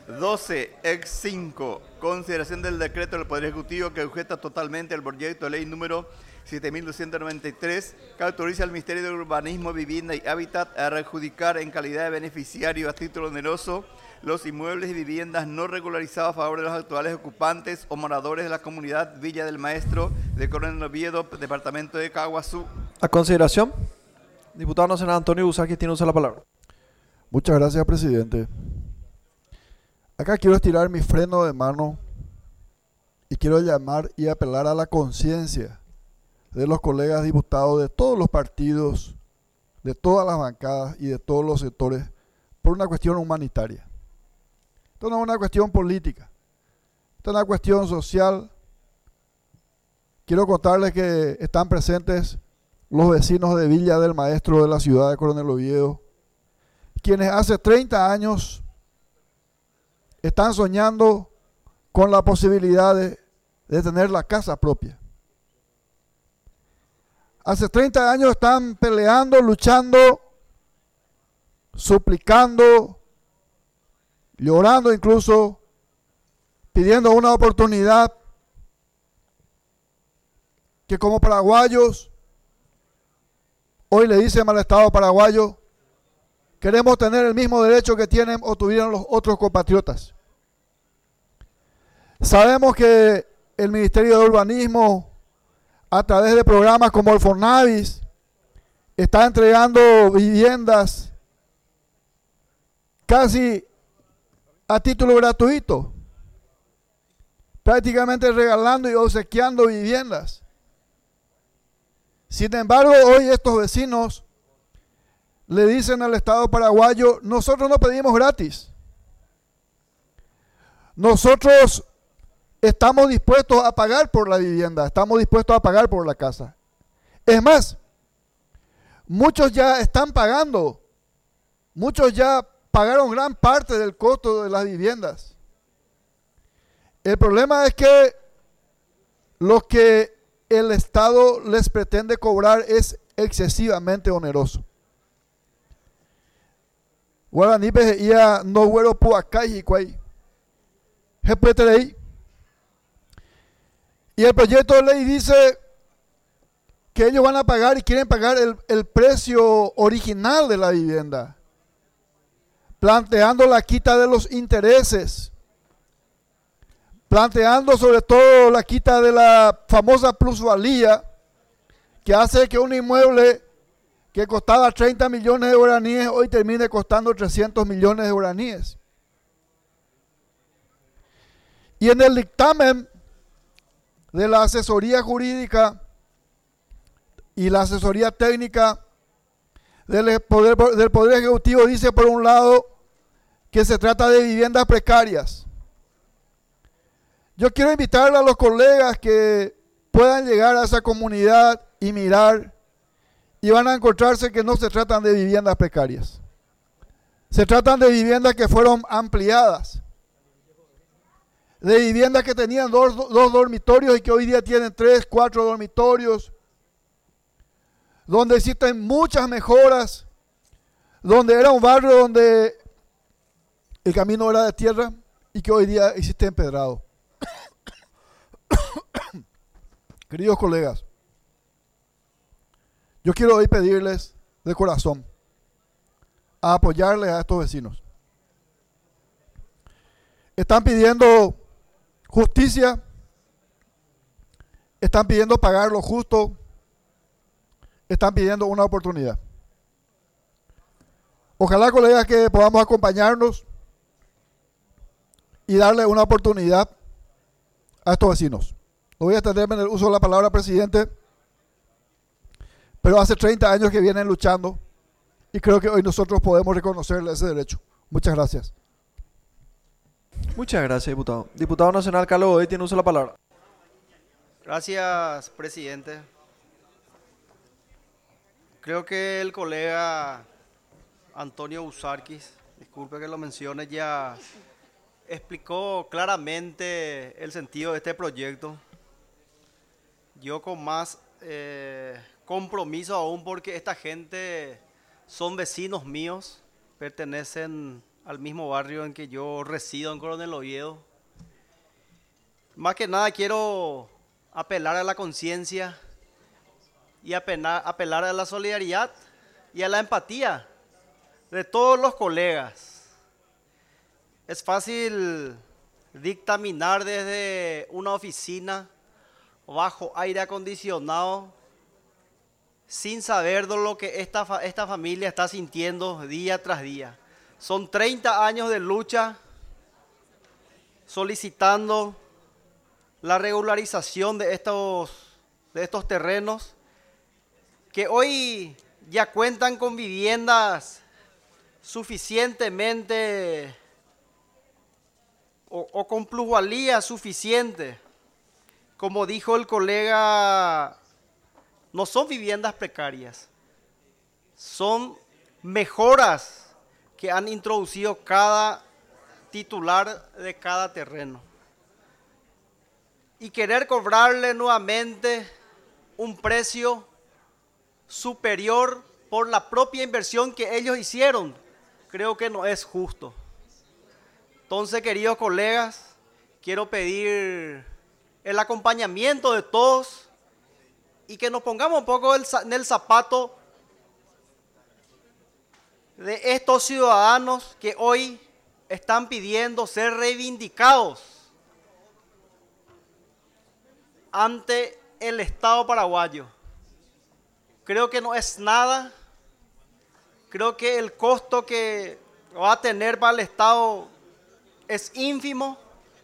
12, ex 5, consideración del decreto del Poder Ejecutivo que sujeta totalmente el proyecto de ley número 7293, que autoriza al Ministerio de Urbanismo, Vivienda y Hábitat a readjudicar en calidad de beneficiario a título oneroso los inmuebles y viviendas no regularizados a favor de los actuales ocupantes o moradores de la comunidad Villa del Maestro de Coronel Oviedo, departamento de Caguazú. A consideración, diputado nacional Antonio Busaki tiene uso de la palabra. Muchas gracias, presidente. Acá quiero estirar mi freno de mano y quiero llamar y apelar a la conciencia de los colegas diputados de todos los partidos, de todas las bancadas y de todos los sectores por una cuestión humanitaria. Esto no es una cuestión política, esto es una cuestión social. Quiero contarles que están presentes los vecinos de Villa del Maestro de la ciudad de Coronel Oviedo, quienes hace 30 años están soñando con la posibilidad de tener la casa propia. Hace 30 años están peleando, luchando, suplicando, llorando incluso, pidiendo una oportunidad que como paraguayos, hoy le dicen al Estado paraguayo, queremos tener el mismo derecho que tienen o tuvieron los otros compatriotas. Sabemos que el Ministerio de Urbanismo, a través de programas como el Fornavis, está entregando viviendas casi a título gratuito, prácticamente regalando y obsequiando viviendas. Sin embargo, hoy estos vecinos le dicen al Estado paraguayo, nosotros no pedimos gratis. Nosotros estamos dispuestos a pagar por la vivienda, estamos dispuestos a pagar por la casa. Es más, muchos ya están pagando, muchos ya pagaron gran parte del costo de las viviendas. El problema es que lo que el Estado les pretende cobrar es excesivamente oneroso. Guaraní ia no güero puacay y cuay. Y el proyecto de ley dice que ellos van a pagar y quieren pagar el precio original de la vivienda, planteando la quita de los intereses, planteando sobre todo la quita de la famosa plusvalía, que hace que un inmueble que costaba 30 millones de guaraníes hoy termine costando 300 millones de guaraníes. Y en el dictamen de la asesoría jurídica y la asesoría técnica del Poder Ejecutivo dice por un lado que se trata de viviendas precarias. Yo quiero invitarle a los colegas que puedan llegar a esa comunidad y mirar y van a encontrarse que no se tratan de viviendas precarias. Se tratan de viviendas que fueron ampliadas, de viviendas que tenían dos dormitorios y que hoy día tienen 3, 4 dormitorios, donde existen muchas mejoras, donde era un barrio donde el camino era de tierra y que hoy día existe empedrado. Queridos colegas, yo quiero hoy pedirles de corazón a apoyarles a estos vecinos. Están pidiendo justicia, están pidiendo pagar lo justo, están pidiendo una oportunidad. Ojalá, colegas, que podamos acompañarnos y darle una oportunidad a estos vecinos. No voy a extenderme en el uso de la palabra, presidente, pero hace 30 años que vienen luchando y creo que hoy nosotros podemos reconocerle ese derecho. Muchas gracias. Muchas gracias, diputado. Diputado nacional Carlos Godoy tiene uso de la palabra. Gracias, presidente. Creo que el colega Antonio Busarquis, disculpe que lo mencione, ya explicó claramente el sentido de este proyecto. Yo con más compromiso aún, porque esta gente son vecinos míos, pertenecen al mismo barrio en que yo resido, en Coronel Oviedo. Más que nada quiero apelar a la conciencia y apelar a la solidaridad y a la empatía de todos los colegas. Es fácil dictaminar desde una oficina bajo aire acondicionado sin saber de lo que esta familia está sintiendo día tras día. Son 30 años de lucha solicitando la regularización de estos terrenos que hoy ya cuentan con viviendas suficientemente o con plusvalía suficiente. Como dijo el colega, no son viviendas precarias, son mejoras que han introducido cada titular de cada terreno. Y querer cobrarle nuevamente un precio superior por la propia inversión que ellos hicieron, creo que no es justo. Entonces, queridos colegas, quiero pedir el acompañamiento de todos y que nos pongamos un poco en el zapato de estos ciudadanos que hoy están pidiendo ser reivindicados ante el Estado paraguayo. Creo que no es nada. Creo que el costo que va a tener para el Estado es ínfimo.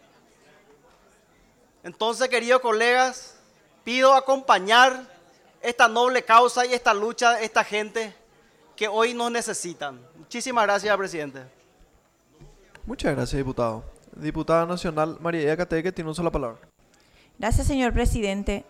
Entonces, queridos colegas, pido acompañar esta noble causa y esta lucha de esta gente que hoy nos necesitan. Muchísimas gracias, presidente. Muchas gracias, diputado. Diputada nacional María Eda Cateque tiene un sola palabra. Gracias, señor presidente.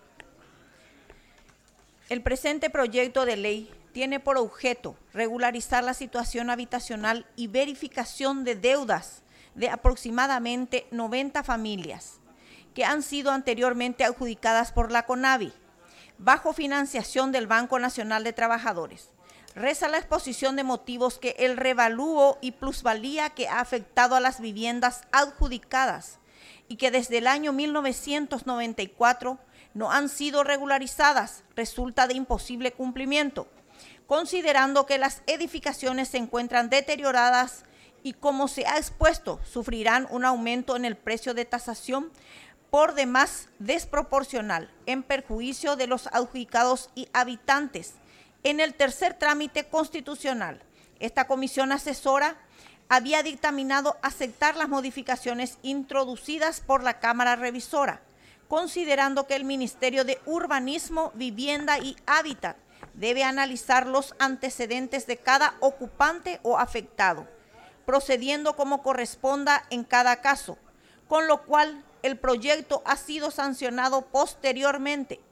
El presente proyecto de ley tiene por objeto regularizar la situación habitacional y verificación de deudas de aproximadamente 90 familias que han sido anteriormente adjudicadas por la CONAVI, bajo financiación del Banco Nacional de Trabajadores. Reza la exposición de motivos que el revalúo y plusvalía que ha afectado a las viviendas adjudicadas y que desde el año 1994 no han sido regularizadas resulta de imposible cumplimiento, considerando que las edificaciones se encuentran deterioradas y, como se ha expuesto, sufrirán un aumento en el precio de tasación por demás desproporcional, en perjuicio de los adjudicados y habitantes. En el tercer trámite constitucional, esta comisión asesora había dictaminado aceptar las modificaciones introducidas por la Cámara Revisora, considerando que el Ministerio de Urbanismo, Vivienda y Hábitat debe analizar los antecedentes de cada ocupante o afectado, procediendo como corresponda en cada caso, con lo cual el proyecto ha sido sancionado posteriormente.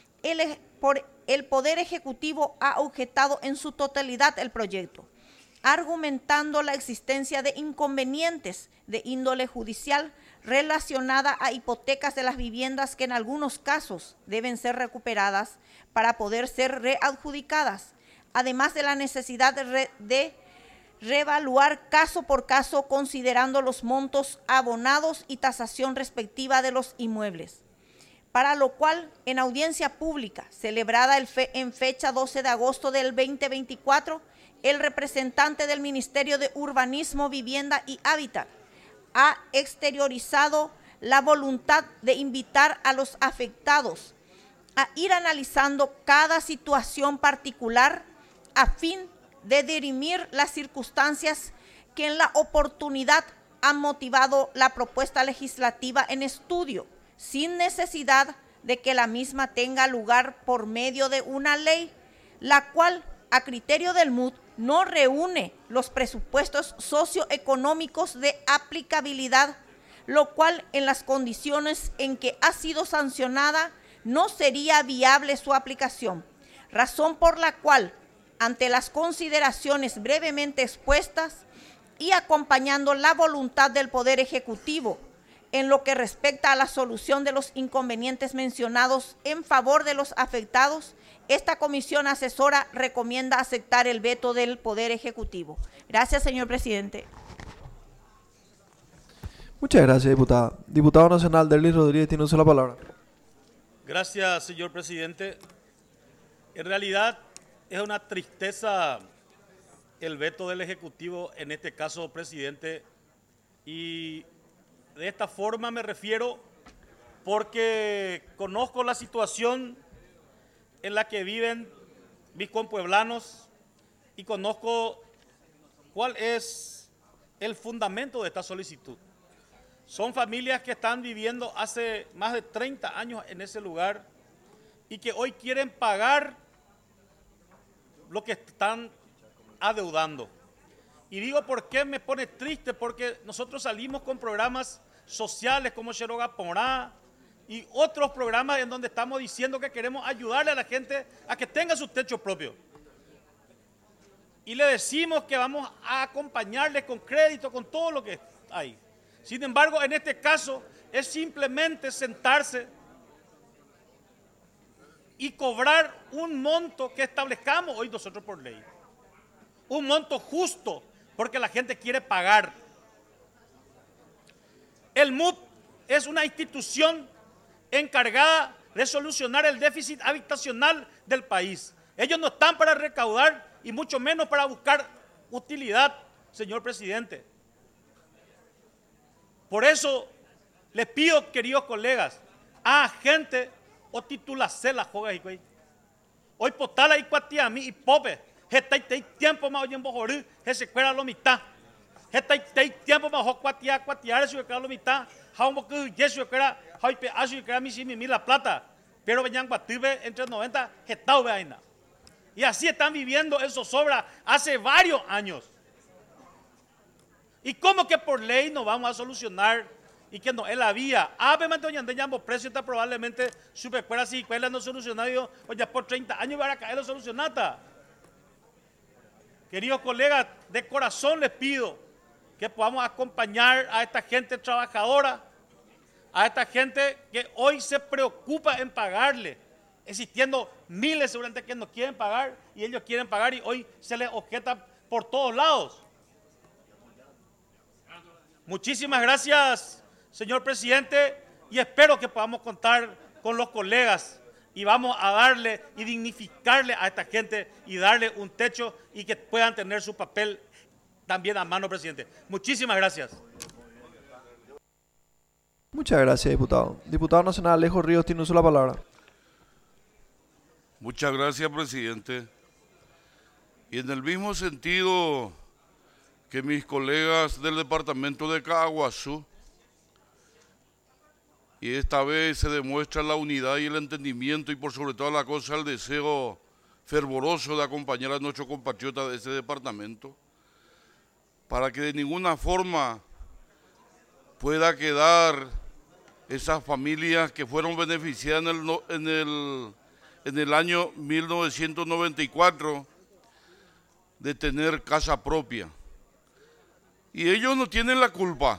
Por el Poder Ejecutivo ha objetado en su totalidad el proyecto, argumentando la existencia de inconvenientes de índole judicial relacionada a hipotecas de las viviendas que en algunos casos deben ser recuperadas para poder ser readjudicadas, además de la necesidad de reevaluar caso por caso considerando los montos abonados y tasación respectiva de los inmuebles, para lo cual en audiencia pública celebrada en fecha 12 de agosto del 2024, el representante del Ministerio de Urbanismo, Vivienda y Hábitat ha exteriorizado la voluntad de invitar a los afectados a ir analizando cada situación particular a fin de dirimir las circunstancias que en la oportunidad han motivado la propuesta legislativa en estudio, sin necesidad de que la misma tenga lugar por medio de una ley, la cual, a criterio del MUD, no reúne los presupuestos socioeconómicos de aplicabilidad, lo cual en las condiciones en que ha sido sancionada no sería viable su aplicación, razón por la cual, ante las consideraciones brevemente expuestas y acompañando la voluntad del Poder Ejecutivo en lo que respecta a la solución de los inconvenientes mencionados en favor de los afectados, esta comisión asesora recomienda aceptar el veto del Poder Ejecutivo. Gracias, señor presidente. Muchas gracias, diputada. Diputado nacional Derlis Rodríguez tiene uso de la palabra. Gracias, señor presidente. En realidad es una tristeza el veto del Ejecutivo, en este caso, presidente, y de esta forma me refiero porque conozco la situación en la que viven mis compueblanos y conozco cuál es el fundamento de esta solicitud. Son familias que están viviendo hace más de 30 años en ese lugar y que hoy quieren pagar lo que están adeudando. Y digo por qué me pone triste, porque nosotros salimos con programas sociales como Cheroga Porá y otros programas en donde estamos diciendo que queremos ayudarle a la gente a que tenga su techo propio. Y le decimos que vamos a acompañarles con crédito, con todo lo que hay. Sin embargo, en este caso es simplemente sentarse y cobrar un monto que establezcamos hoy nosotros por ley. Un monto justo, porque la gente quiere pagar. El MUD es una institución encargada de solucionar el déficit habitacional del país. Ellos no están para recaudar y mucho menos para buscar utilidad, señor presidente. Por eso les pido, queridos colegas, a gente o titulase la joga y güey. Hoy potala y cuatiami y pope. Hetai tiempo más oyen bojorí, se cuera lo mitad. Hetai tiempo más ho cuatiar su cuera lo mitad. Haumbo que yesu cuera, haipe asu cuera mi la plata. Pero venían guatibe entre 90 hetau vaina. Y así están viviendo en zozobra hace varios años. ¿Y cómo que por ley no vamos a solucionar? Y que no es la vía. Ave mantoñan de Yambo precio está probablemente supercuera si cuela no solucionado, o ya por 30 años van a caer lo solucionata. Queridos colegas, de corazón les pido que podamos acompañar a esta gente trabajadora, a esta gente que hoy se preocupa en pagarle, existiendo miles seguramente que no quieren pagar y ellos quieren pagar y hoy se les objeta por todos lados. Muchísimas gracias, señor presidente, y espero que podamos contar con los colegas y vamos a darle y dignificarle a esta gente y darle un techo y que puedan tener su papel también a mano, presidente. Muchísimas gracias. Muchas gracias, diputado. Diputado nacional Alejo Ríos tiene uso de la palabra. Muchas gracias, presidente. Y en el mismo sentido que mis colegas del departamento de Caaguazú, y esta vez se demuestra la unidad y el entendimiento y por sobre toda la cosa el deseo fervoroso de acompañar a nuestros compatriotas de ese departamento, para que de ninguna forma pueda quedar esas familias que fueron beneficiadas en el año 1994 de tener casa propia. Y ellos no tienen la culpa.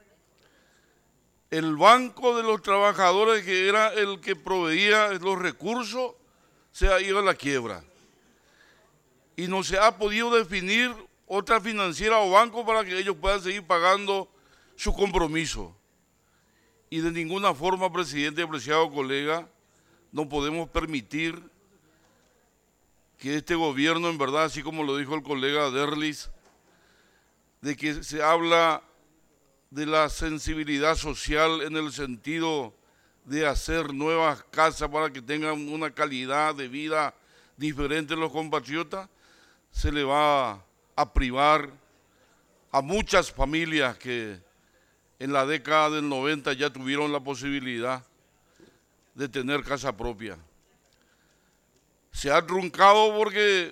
El Banco de los Trabajadores, que era el que proveía los recursos, se ha ido a la quiebra. Y no se ha podido definir otra financiera o banco para que ellos puedan seguir pagando su compromiso. Y de ninguna forma, presidente y apreciado colega, no podemos permitir que este gobierno, en verdad, así como lo dijo el colega Derlis, de que se habla de la sensibilidad social en el sentido de hacer nuevas casas para que tengan una calidad de vida diferente a los compatriotas, se le va a privar a muchas familias que en la década del 90 ya tuvieron la posibilidad de tener casa propia. Se ha truncado porque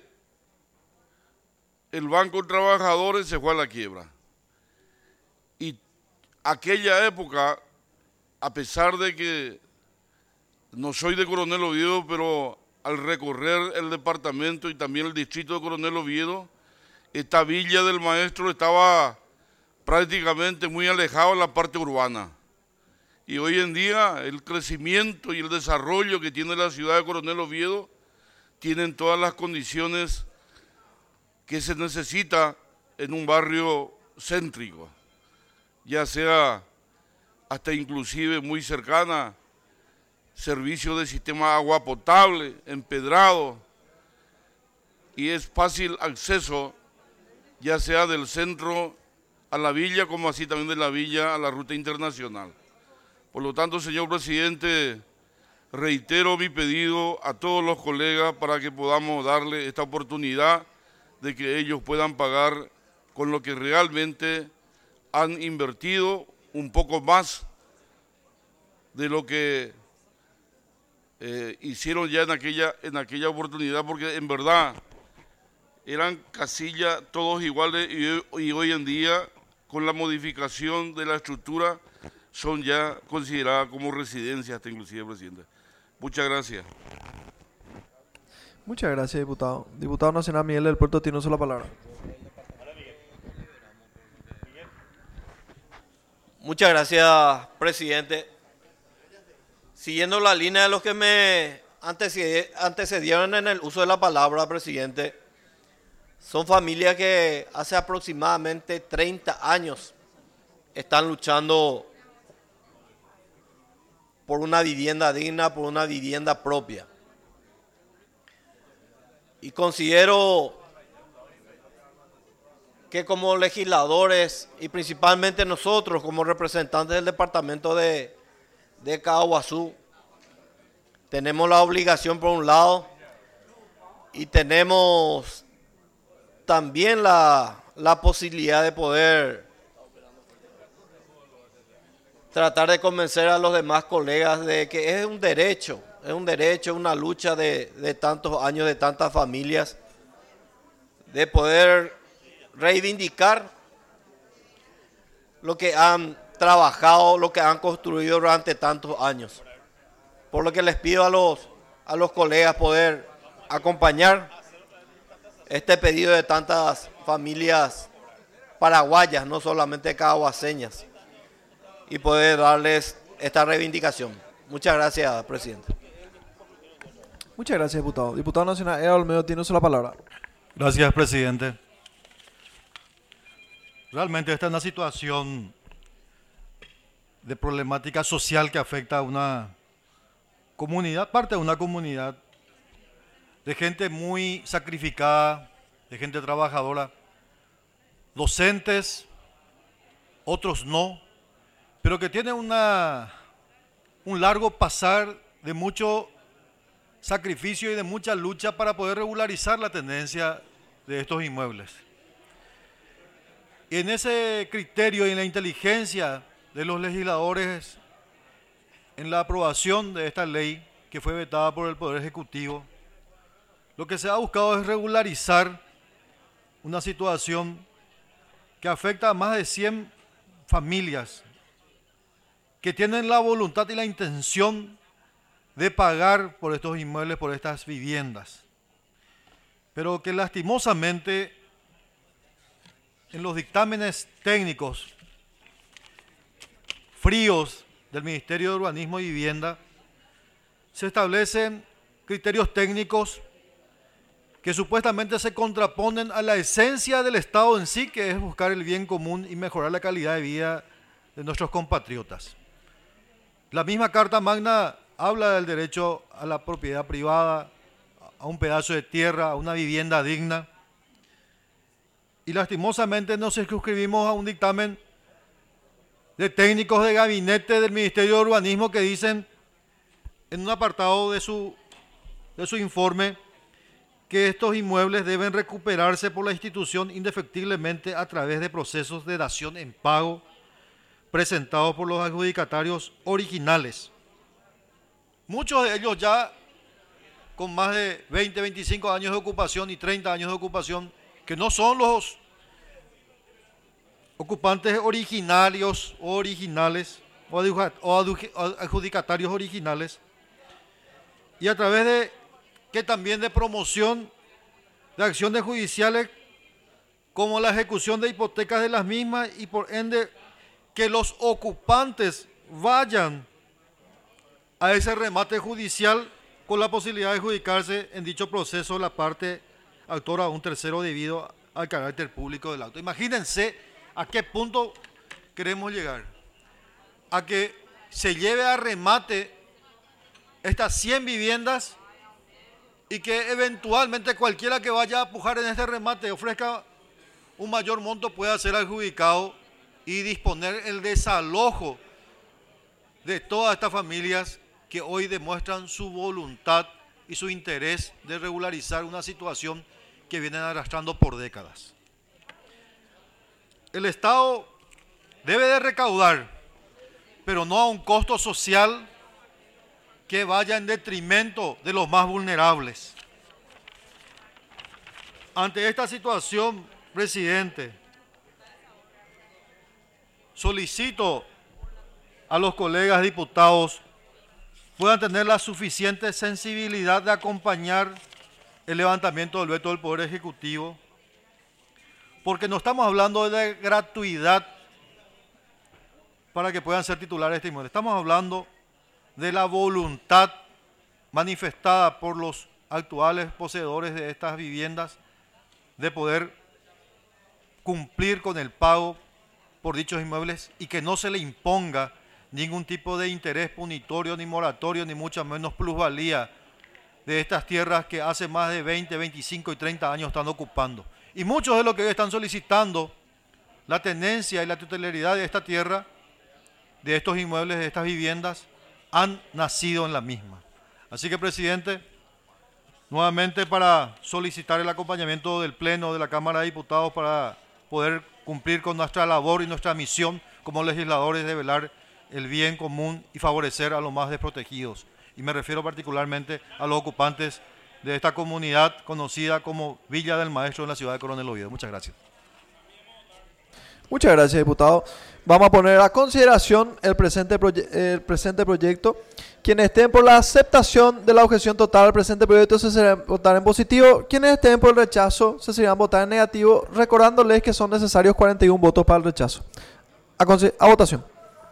el Banco de Trabajadores se fue a la quiebra. Y aquella época, a pesar de que no soy de Coronel Oviedo, pero al recorrer el departamento y también el distrito de Coronel Oviedo, esta Villa del Maestro estaba prácticamente muy alejado de la parte urbana. Y hoy en día el crecimiento y el desarrollo que tiene la ciudad de Coronel Oviedo tienen todas las condiciones que se necesita en un barrio céntrico, ya sea hasta inclusive muy cercana, servicio de sistema de agua potable, empedrado, y es fácil acceso, ya sea del centro a la villa, como así también de la villa a la ruta internacional. Por lo tanto, señor presidente, reitero mi pedido a todos los colegas para que podamos darle esta oportunidad de que ellos puedan pagar con lo que realmente han invertido, un poco más de lo que hicieron ya en aquella oportunidad, porque en verdad eran casillas todos iguales y hoy en día, con la modificación de la estructura, son ya consideradas como residencias, hasta inclusive, presidente. Muchas gracias. Muchas gracias, diputado. Diputado nacional Miguel del Puerto tiene una sola palabra. Muchas gracias, presidente. Siguiendo la línea de los que me antecedieron en el uso de la palabra, presidente, son familias que hace aproximadamente 30 años están luchando por una vivienda digna, por una vivienda propia. Y considero que como legisladores y principalmente nosotros como representantes del departamento de Caaguazú, tenemos la obligación por un lado y tenemos también la posibilidad de poder tratar de convencer a los demás colegas de que es un derecho, una lucha de tantos años, de tantas familias, de poder reivindicar lo que han trabajado, lo que han construido durante tantos años. Por lo que les pido a los colegas poder acompañar este pedido de tantas familias paraguayas, no solamente caaguaseñas, y poder darles esta reivindicación. Muchas gracias, presidente. Muchas gracias, diputado. Diputado nacional Eva Olmedo tiene una sola palabra. Gracias, presidente. Realmente esta es una situación de problemática social que afecta a una comunidad, parte de una comunidad de gente muy sacrificada, de gente trabajadora, docentes, otros no, pero que tiene un largo pasar de mucho sacrificio y de mucha lucha para poder regularizar la tenencia de estos inmuebles. Y en ese criterio y en la inteligencia de los legisladores, en la aprobación de esta ley que fue vetada por el Poder Ejecutivo, lo que se ha buscado es regularizar una situación que afecta a más de 100 familias que tienen la voluntad y la intención de pagar por estos inmuebles, por estas viviendas, pero que lastimosamente en los dictámenes técnicos fríos del Ministerio de Urbanismo y Vivienda se establecen criterios técnicos que supuestamente se contraponen a la esencia del Estado en sí, que es buscar el bien común y mejorar la calidad de vida de nuestros compatriotas. La misma Carta Magna habla del derecho a la propiedad privada, a un pedazo de tierra, a una vivienda digna. Y lastimosamente nos suscribimos a un dictamen de técnicos de gabinete del Ministerio de Urbanismo que dicen en un apartado de su informe que estos inmuebles deben recuperarse por la institución indefectiblemente a través de procesos de dación en pago presentados por los adjudicatarios originales. Muchos de ellos ya con más de 20, 25 años de ocupación y 30 años de ocupación, que no son los ocupantes originarios o originales o adjudicatarios originales, y a través de que también de promoción de acciones judiciales como la ejecución de hipotecas de las mismas y por ende que los ocupantes vayan a ese remate judicial con la posibilidad de adjudicarse en dicho proceso la parte autora a un tercero debido al carácter público del auto. Imagínense a qué punto queremos llegar. a que se lleve a remate estas 100 viviendas y que eventualmente cualquiera que vaya a pujar en este remate ofrezca un mayor monto pueda ser adjudicado y disponer el desalojo de todas estas familias que hoy demuestran su voluntad y su interés de regularizar una situación que vienen arrastrando por décadas. El Estado debe de recaudar, pero no a un costo social que vaya en detrimento de los más vulnerables. Ante esta situación, presidente, solicito a los colegas diputados puedan tener la suficiente sensibilidad de acompañar el levantamiento del veto del Poder Ejecutivo, porque no estamos hablando de gratuidad para que puedan ser titulares de este inmueble. Estamos hablando de la voluntad manifestada por los actuales poseedores de estas viviendas de poder cumplir con el pago por dichos inmuebles y que no se le imponga ningún tipo de interés punitorio ni moratorio, ni mucho menos plusvalía de estas tierras que hace más de 20, 25 y 30 años están ocupando. Y muchos de los que hoy están solicitando la tenencia y la titularidad de esta tierra, de estos inmuebles, de estas viviendas, han nacido en la misma. Así que, presidente, nuevamente para solicitar el acompañamiento del Pleno de la Cámara de Diputados para poder cumplir con nuestra labor y nuestra misión como legisladores de velar el bien común y favorecer a los más desprotegidos. Y me refiero particularmente a los ocupantes de esta comunidad conocida como Villa del Maestro en la ciudad de Coronel Oviedo. Muchas gracias. Muchas gracias, diputado. Vamos a poner a consideración el presente proyecto. Quienes estén por la aceptación de la objeción total al presente proyecto se serán votar en positivo. Quienes estén por el rechazo se serán votar en negativo, recordándoles que son necesarios 41 votos para el rechazo. A votación.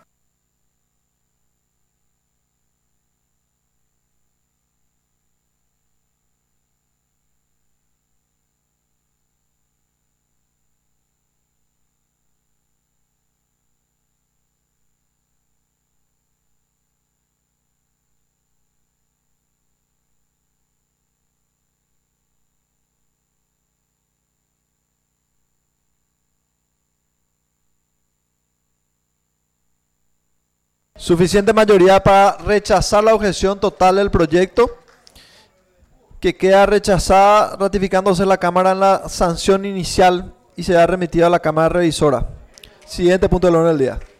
Suficiente mayoría para rechazar la objeción total del proyecto, que queda rechazada ratificándose la Cámara en la sanción inicial y será remitida a la Cámara Revisora. Siguiente punto del orden del día.